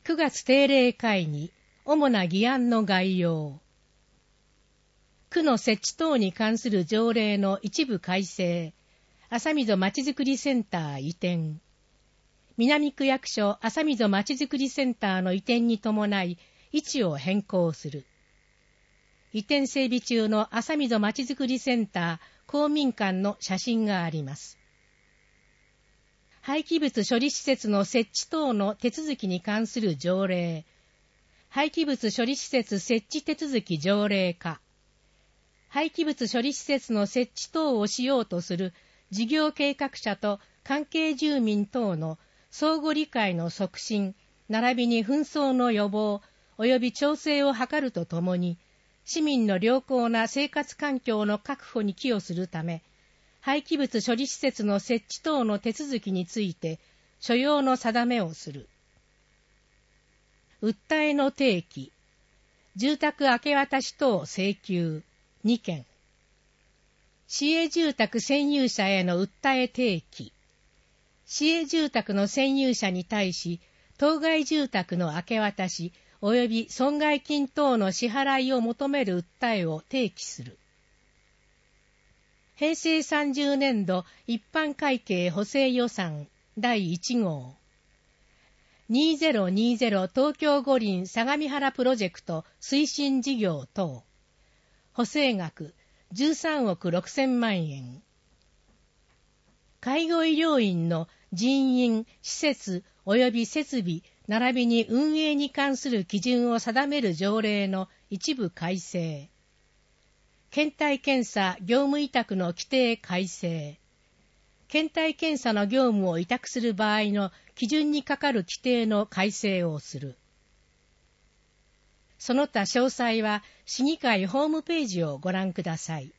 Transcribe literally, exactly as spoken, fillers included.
くがつ定例会議、主な議案の概要。区の設置等に関する条例の一部改正、浅溝まちづくりセンター移転。南区役所浅溝まちづくりセンターの移転に伴い、位置を変更する。移転整備中の浅溝まちづくりセンター公民館の写真があります。廃棄物処理施設の設置等の手続きに関する条例、廃棄物処理施設設置手続き条例化、廃棄物処理施設の設置等をしようとする事業計画者と関係住民等の相互理解の促進、並びに紛争の予防及び調整を図るとともに、市民の良好な生活環境の確保に寄与するため、廃棄物処理施設の設置等の手続きについて所要の定めをする。訴えの提起、住宅明け渡し等請求にけん。市営住宅占有者への訴え提起、市営住宅の占有者に対し、当該住宅の明け渡し及び損害金等の支払いを求める訴えを提起する。平成さんじゅうねんど一般会計補正予算だいいち号にせんにじゅう東京五輪相模原プロジェクト推進事業等補正額じゅうさんおくろくせんまんえん。介護医療院の人員、施設及び設備並びに運営に関する基準を定める条例の一部改正。検体検査業務委託の規定改正。検体検査の業務を委託する場合の基準にかかる規定の改正をする。その他詳細は市議会ホームページをご覧ください。